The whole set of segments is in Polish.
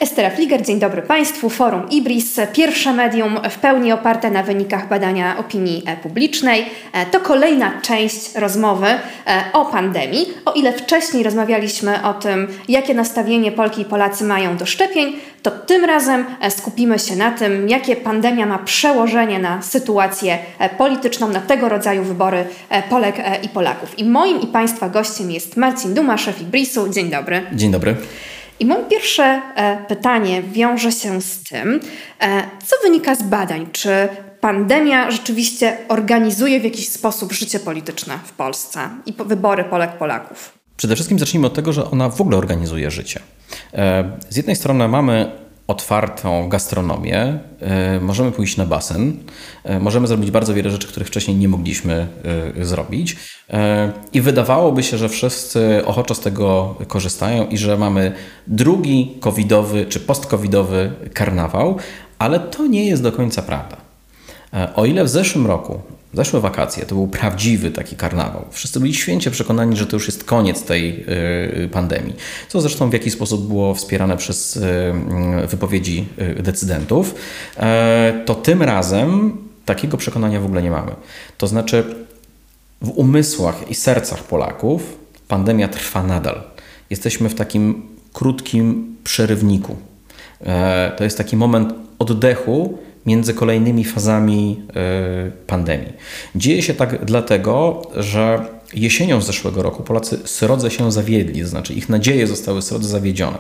Estera Fliger, dzień dobry Państwu. Forum IBRIS, pierwsze medium w pełni oparte na wynikach badania opinii publicznej. To kolejna część rozmowy o pandemii. O ile wcześniej rozmawialiśmy o tym, jakie nastawienie Polki i Polacy mają do szczepień, to tym razem skupimy się na tym, jakie pandemia ma przełożenie na sytuację polityczną, na tego rodzaju wybory Polek i Polaków. I moim i Państwa gościem jest Marcin Duma, szef IBRIS-u. Dzień dobry. Dzień dobry. I moje pierwsze pytanie wiąże się z tym, co wynika z badań. Czy pandemia rzeczywiście organizuje w jakiś sposób życie polityczne w Polsce i wybory Polek, Polaków? Przede wszystkim zacznijmy od tego, że ona w ogóle organizuje życie. Z jednej strony mamy otwartą gastronomię, możemy pójść na basen, możemy zrobić bardzo wiele rzeczy, których wcześniej nie mogliśmy zrobić i wydawałoby się, że wszyscy ochoczo z tego korzystają i że mamy drugi covidowy czy post-covidowy karnawał, ale to nie jest do końca prawda. O ile w zeszłym roku, zeszłe wakacje, to był prawdziwy taki karnawał. Wszyscy byli święcie przekonani, że to już jest koniec tej pandemii, co zresztą w jakiś sposób było wspierane przez wypowiedzi decydentów, to tym razem takiego przekonania w ogóle nie mamy. To znaczy w umysłach i sercach Polaków pandemia trwa nadal. Jesteśmy w takim krótkim przerywniku. To jest taki moment oddechu między kolejnymi fazami pandemii. Dzieje się tak dlatego, że jesienią zeszłego roku Polacy srodze się zawiedli, to znaczy ich nadzieje zostały srodze zawiedzione.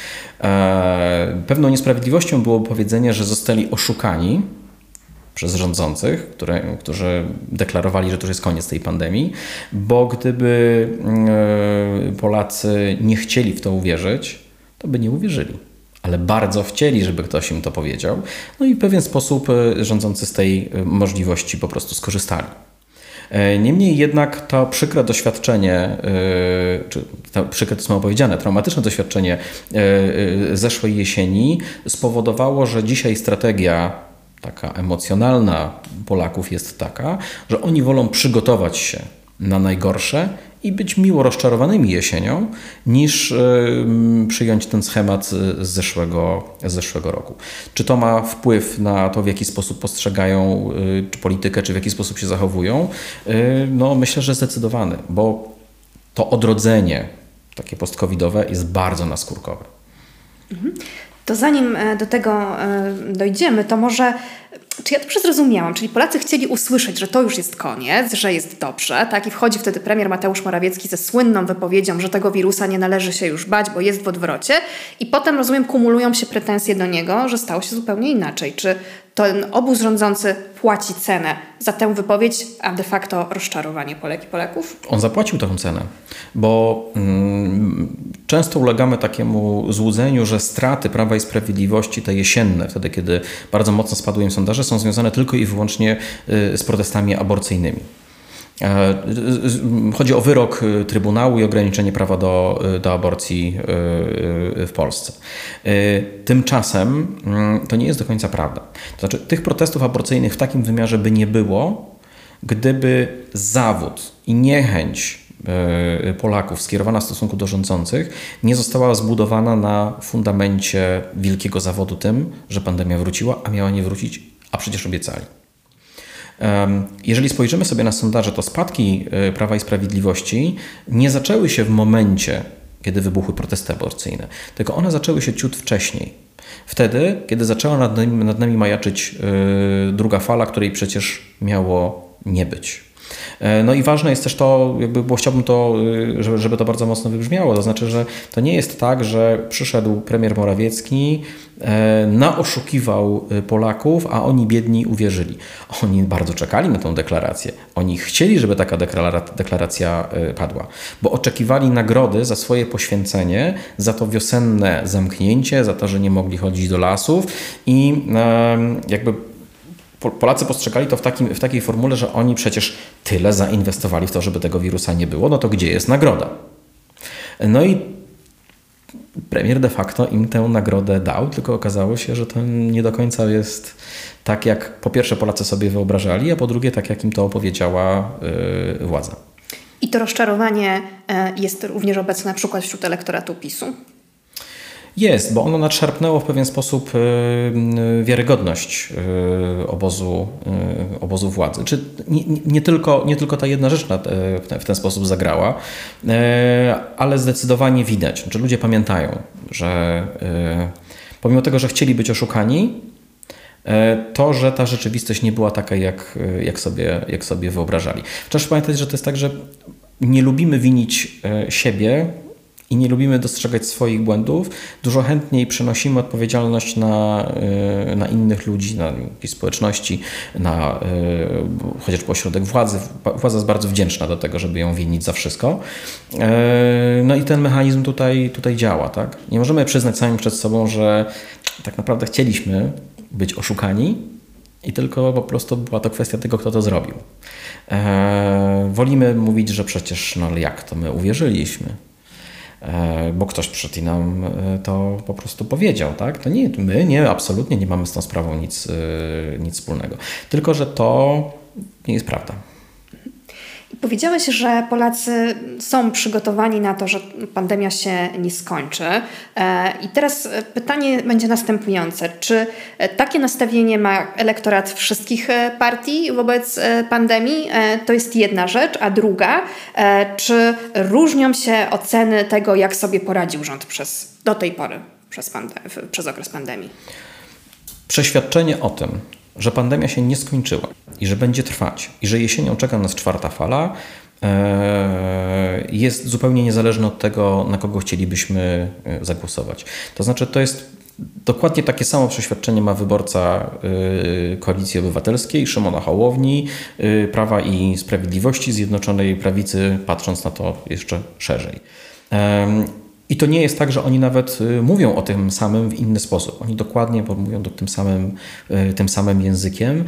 Pewną niesprawiedliwością było powiedzenie, że zostali oszukani przez rządzących, którzy deklarowali, że to już jest koniec tej pandemii, bo gdyby Polacy nie chcieli w to uwierzyć, to by nie uwierzyli. Ale bardzo chcieli, żeby ktoś im to powiedział. No i w pewien sposób rządzący z tej możliwości po prostu skorzystali. Niemniej jednak to przykre doświadczenie, czy przykre to jest mało powiedziane, traumatyczne doświadczenie zeszłej jesieni spowodowało, że dzisiaj strategia taka emocjonalna Polaków jest taka, że oni wolą przygotować się na najgorsze i być miło rozczarowanymi jesienią, niż przyjąć ten schemat z zeszłego roku. Czy to ma wpływ na to, w jaki sposób postrzegają czy politykę, czy w jaki sposób się zachowują? No, myślę, że zdecydowany, bo to odrodzenie takie post-covidowe jest bardzo naskórkowe. To zanim do tego dojdziemy, to może, czy ja dobrze zrozumiałam, czyli Polacy chcieli usłyszeć, że to już jest koniec, że jest dobrze, tak? I wchodzi wtedy premier Mateusz Morawiecki ze słynną wypowiedzią, że tego wirusa nie należy się już bać, bo jest w odwrocie. I potem, rozumiem, kumulują się pretensje do niego, że stało się zupełnie inaczej. Czy ten obóz rządzący płaci cenę za tę wypowiedź, a de facto rozczarowanie Polek i Polaków? On zapłacił taką cenę, bo często ulegamy takiemu złudzeniu, że straty Prawa i Sprawiedliwości, te jesienne, wtedy kiedy bardzo mocno spadły im sondaże, są związane tylko i wyłącznie z protestami aborcyjnymi. Chodzi o wyrok Trybunału i ograniczenie prawa do aborcji w Polsce. Tymczasem to nie jest do końca prawda. To znaczy, tych protestów aborcyjnych w takim wymiarze by nie było, gdyby zawód i niechęć Polaków skierowana w stosunku do rządzących nie została zbudowana na fundamencie wielkiego zawodu tym, że pandemia wróciła, a miała nie wrócić, a przecież obiecali. Jeżeli spojrzymy sobie na sondaże, to spadki Prawa i Sprawiedliwości nie zaczęły się w momencie, kiedy wybuchły protesty aborcyjne, tylko one zaczęły się ciut wcześniej. Wtedy, kiedy zaczęła nad nami majaczyć druga fala, której przecież miało nie być. No i ważne jest też to, bo chciałbym to, żeby to bardzo mocno wybrzmiało, to znaczy, że to nie jest tak, że przyszedł premier Morawiecki, naoszukiwał Polaków, a oni biedni uwierzyli. Oni bardzo czekali na tę deklarację. Oni chcieli, żeby taka deklaracja padła, bo oczekiwali nagrody za swoje poświęcenie, za to wiosenne zamknięcie, za to, że nie mogli chodzić do lasów i Polacy postrzegali to w takiej formule, że oni przecież tyle zainwestowali w to, żeby tego wirusa nie było, no to gdzie jest nagroda? No i premier de facto im tę nagrodę dał, tylko okazało się, że to nie do końca jest tak, jak po pierwsze Polacy sobie wyobrażali, a po drugie tak, jak im to opowiedziała władza. I to rozczarowanie jest również obecne na przykład wśród elektoratu PiS-u? Jest, bo ono nadszarpnęło w pewien sposób wiarygodność obozu władzy. Czy nie tylko ta jedna rzecz w ten sposób zagrała, ale zdecydowanie widać, że ludzie pamiętają, że pomimo tego, że chcieli być oszukani, to, że ta rzeczywistość nie była taka, jak sobie wyobrażali. Trzeba pamiętać, że to jest tak, że nie lubimy winić siebie i nie lubimy dostrzegać swoich błędów. Dużo chętniej przenosimy odpowiedzialność na innych ludzi, na jakieś społeczności, na chociażby ośrodek władzy. Władza jest bardzo wdzięczna do tego, żeby ją winić za wszystko. No i ten mechanizm tutaj działa. Tak? Nie możemy przyznać sami przed sobą, że tak naprawdę chcieliśmy być oszukani i tylko po prostu była to kwestia tego, kto to zrobił. Wolimy mówić, że przecież no ale jak to my uwierzyliśmy, bo ktoś przed nam to po prostu powiedział. Tak? To nie, my absolutnie nie mamy z tą sprawą nic wspólnego. Tylko, że to nie jest prawda. Powiedziałeś, że Polacy są przygotowani na to, że pandemia się nie skończy. I teraz pytanie będzie następujące. Czy takie nastawienie ma elektorat wszystkich partii wobec pandemii? To jest jedna rzecz. A druga, czy różnią się oceny tego, jak sobie poradził rząd do tej pory przez okres pandemii? Przeświadczenie o tym, że pandemia się nie skończyła i że będzie trwać i że jesienią czeka nas 4. fala, jest zupełnie niezależne od tego, na kogo chcielibyśmy zagłosować. To znaczy, to jest dokładnie takie samo przeświadczenie ma wyborca Koalicji Obywatelskiej, Szymona Hołowni, Prawa i Sprawiedliwości, Zjednoczonej Prawicy, patrząc na to jeszcze szerzej. I to nie jest tak, że oni nawet mówią o tym samym w inny sposób. Oni dokładnie mówią tym samym językiem.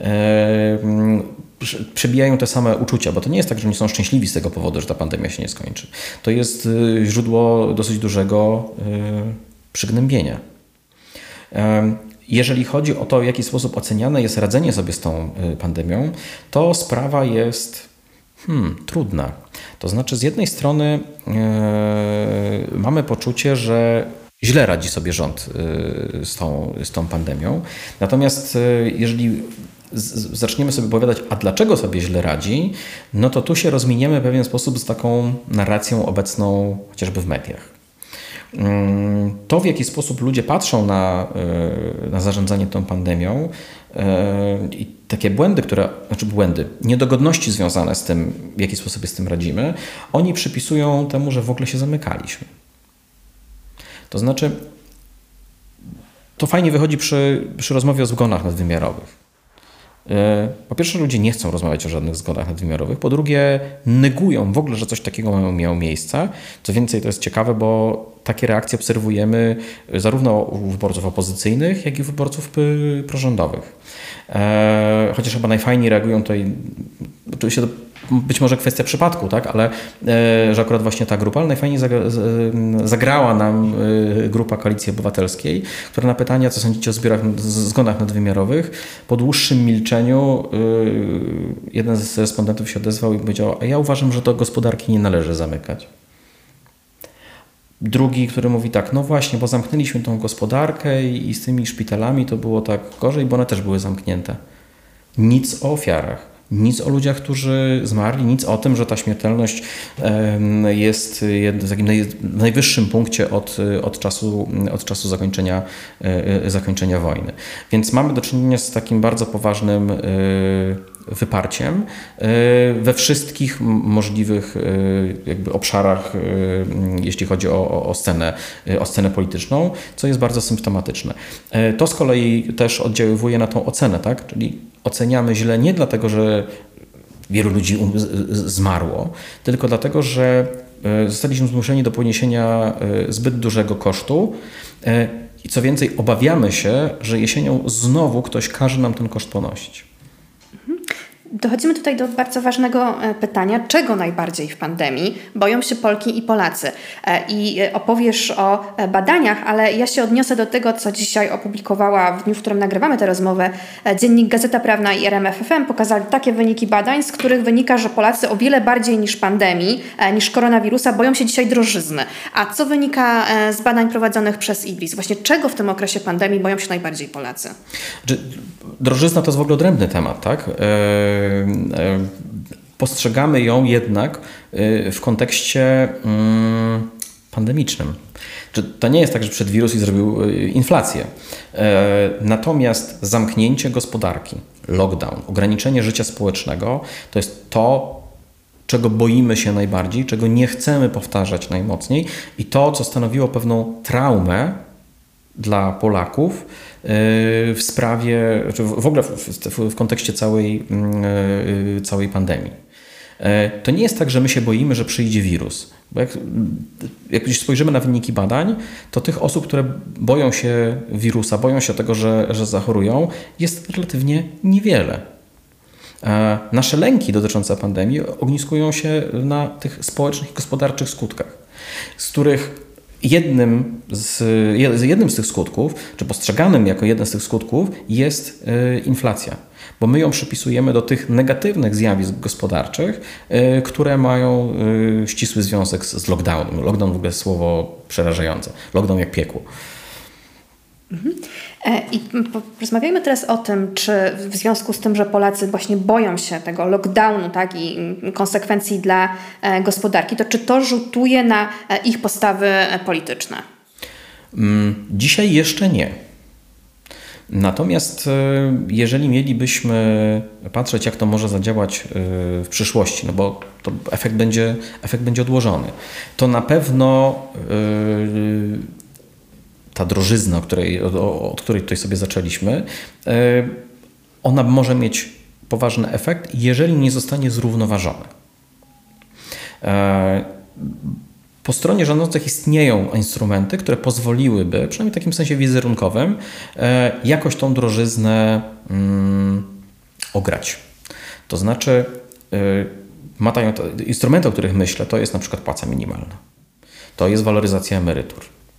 Przebijają te same uczucia, bo to nie jest tak, że oni są szczęśliwi z tego powodu, że ta pandemia się nie skończy. To jest źródło dosyć dużego przygnębienia. Jeżeli chodzi o to, w jaki sposób oceniane jest radzenie sobie z tą pandemią, to sprawa jest trudna. To znaczy, z jednej strony mamy poczucie, że źle radzi sobie rząd z tą pandemią. Natomiast jeżeli zaczniemy sobie opowiadać, a dlaczego sobie źle radzi, no to tu się rozminiemy w pewien sposób z taką narracją obecną chociażby w mediach. To, w jaki sposób ludzie patrzą na zarządzanie tą pandemią i takie niedogodności związane z tym, w jaki sposób sobie z tym radzimy, oni przypisują temu, że w ogóle się zamykaliśmy. To znaczy, to fajnie wychodzi przy rozmowie o zgonach nadwymiarowych. Po pierwsze, ludzie nie chcą rozmawiać o żadnych zgonach nadwymiarowych. Po drugie, negują w ogóle, że coś takiego miało miejsce. Co więcej, to jest ciekawe, bo takie reakcje obserwujemy zarówno u wyborców opozycyjnych, jak i u wyborców prorządowych. Chociaż chyba najfajniej reagują tutaj, oczywiście to być może kwestia przypadku, tak, ale że akurat właśnie ta grupa, ale najfajniej zagrała nam grupa Koalicji Obywatelskiej, która na pytania, co sądzicie o zgonach nadwymiarowych, po dłuższym milczeniu jeden z respondentów się odezwał i powiedział: a ja uważam, że to gospodarki nie należy zamykać. Drugi, który mówi tak: no właśnie, bo zamknęliśmy tą gospodarkę i z tymi szpitalami to było tak gorzej, bo one też były zamknięte. Nic o ofiarach, nic o ludziach, którzy zmarli, nic o tym, że ta śmiertelność jest w takim najwyższym punkcie od czasu zakończenia wojny. Więc mamy do czynienia z takim bardzo poważnym wyparciem we wszystkich możliwych jakby obszarach, jeśli chodzi o scenę polityczną, co jest bardzo symptomatyczne. To z kolei też oddziaływuje na tą ocenę, tak? Czyli oceniamy źle nie dlatego, że wielu ludzi zmarło, tylko dlatego, że zostaliśmy zmuszeni do poniesienia zbyt dużego kosztu i co więcej, obawiamy się, że jesienią znowu ktoś każe nam ten koszt ponosić. Dochodzimy tutaj do bardzo ważnego pytania, czego najbardziej w pandemii boją się Polki i Polacy. I opowiesz o badaniach, ale ja się odniosę do tego, co dzisiaj opublikowała w dniu, w którym nagrywamy tę rozmowę, dziennik Gazeta Prawna i RMFFM pokazali takie wyniki badań, z których wynika, że Polacy o wiele bardziej niż pandemii, niż koronawirusa boją się dzisiaj drożyzny. A co wynika z badań prowadzonych przez IBRIS? Właśnie czego w tym okresie pandemii boją się najbardziej Polacy? Drożyzna to jest w ogóle odrębny temat, tak? Postrzegamy ją jednak w kontekście pandemicznym. To nie jest tak, że przyszedł wirus i zrobił inflację. Natomiast zamknięcie gospodarki, lockdown, ograniczenie życia społecznego to jest to, czego boimy się najbardziej, czego nie chcemy powtarzać najmocniej i to, co stanowiło pewną traumę dla Polaków w sprawie, czy w ogóle w kontekście całej pandemii. To nie jest tak, że my się boimy, że przyjdzie wirus. Bo jak gdzieś spojrzymy na wyniki badań, to tych osób, które boją się wirusa, boją się tego, że zachorują, jest relatywnie niewiele. Nasze lęki dotyczące pandemii ogniskują się na tych społecznych i gospodarczych skutkach, z których jednym z tych skutków, czy postrzeganym jako jeden z tych skutków jest inflacja, bo my ją przypisujemy do tych negatywnych zjawisk gospodarczych, które mają ścisły związek z lockdownem. Lockdown w ogóle jest słowo przerażające. Lockdown jak piekło. I porozmawiajmy teraz o tym, czy w związku z tym, że Polacy właśnie boją się tego lockdownu, tak, i konsekwencji dla gospodarki, to czy to rzutuje na ich postawy polityczne? Dzisiaj jeszcze nie. Natomiast jeżeli mielibyśmy patrzeć, jak to może zadziałać w przyszłości, no bo to efekt będzie odłożony, to na pewno ta drożyzna, od której tutaj sobie zaczęliśmy, ona może mieć poważny efekt, jeżeli nie zostanie zrównoważona. Po stronie rządzących istnieją instrumenty, które pozwoliłyby, przynajmniej w takim sensie wizerunkowym, jakoś tą drożyznę ograć. To znaczy, instrumenty, o których myślę, to jest na przykład płaca minimalna. To jest waloryzacja emerytur.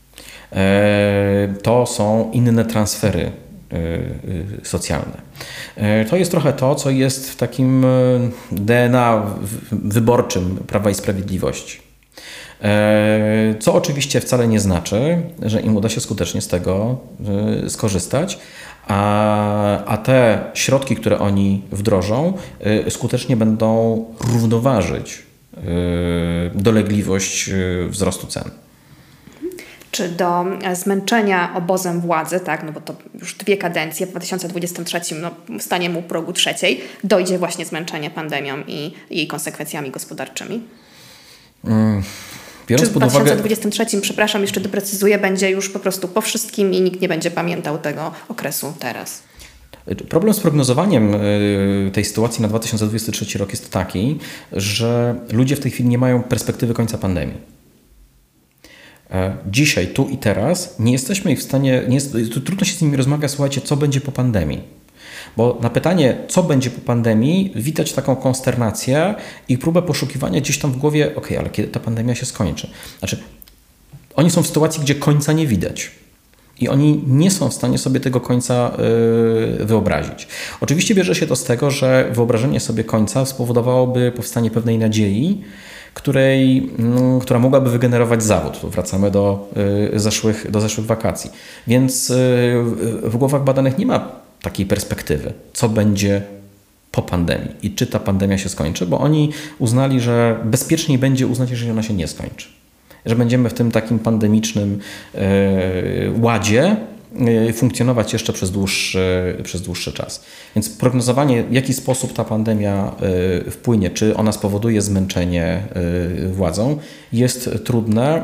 To są inne transfery socjalne. To jest trochę to, co jest w takim DNA wyborczym Prawa i Sprawiedliwości. Co oczywiście wcale nie znaczy, że im uda się skutecznie z tego skorzystać, a te środki, które oni wdrożą, skutecznie będą równoważyć dolegliwość wzrostu cen. Czy do zmęczenia obozem władzy, tak, no bo to już 2 kadencje, w 2023 staniemy u progu 3, dojdzie właśnie zmęczenie pandemią i jej konsekwencjami gospodarczymi? Czy w 2023, przepraszam, jeszcze doprecyzuję, będzie już po prostu po wszystkim i nikt nie będzie pamiętał tego okresu teraz? Problem z prognozowaniem tej sytuacji na 2023 rok jest taki, że ludzie w tej chwili nie mają perspektywy końca pandemii. Dzisiaj, tu i teraz nie jesteśmy ich w stanie, trudno się z nimi rozmawia, słuchajcie, co będzie po pandemii. Bo na pytanie, co będzie po pandemii, widać taką konsternację i próbę poszukiwania gdzieś tam w głowie, ale kiedy ta pandemia się skończy? Znaczy, oni są w sytuacji, gdzie końca nie widać. I oni nie są w stanie sobie tego końca wyobrazić. Oczywiście bierze się to z tego, że wyobrażenie sobie końca spowodowałoby powstanie pewnej nadziei, która mogłaby wygenerować zawód. Wracamy do zeszłych wakacji. Więc w głowach badanych nie ma takiej perspektywy, co będzie po pandemii i czy ta pandemia się skończy, bo oni uznali, że bezpieczniej będzie uznać, jeżeli ona się nie skończy. Że będziemy w tym takim pandemicznym ładzie funkcjonować jeszcze przez dłuższy czas. Więc prognozowanie, w jaki sposób ta pandemia wpłynie, czy ona spowoduje zmęczenie władzą, jest trudne.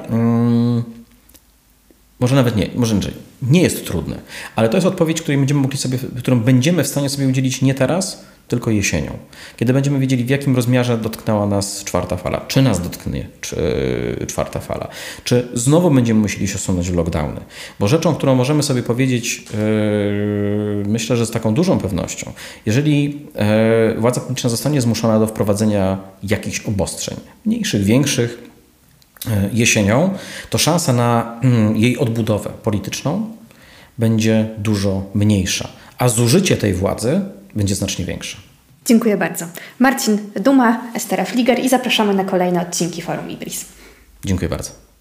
Może nawet nie, może nie jest trudne, ale to jest odpowiedź, którą będziemy w stanie sobie udzielić nie teraz, tylko jesienią. Kiedy będziemy wiedzieli, w jakim rozmiarze dotknęła nas czwarta fala. Czy nas dotknie czwarta fala. Czy znowu będziemy musieli się osunąć w lockdowny. Bo rzeczą, którą możemy sobie powiedzieć, myślę, że z taką dużą pewnością, jeżeli władza publiczna zostanie zmuszona do wprowadzenia jakichś obostrzeń, mniejszych, większych, jesienią, to szansa na jej odbudowę polityczną będzie dużo mniejsza, a zużycie tej władzy będzie znacznie większe. Dziękuję bardzo. Marcin Duma, Estera Fliger i zapraszamy na kolejne odcinki Forum IBRIS. Dziękuję bardzo.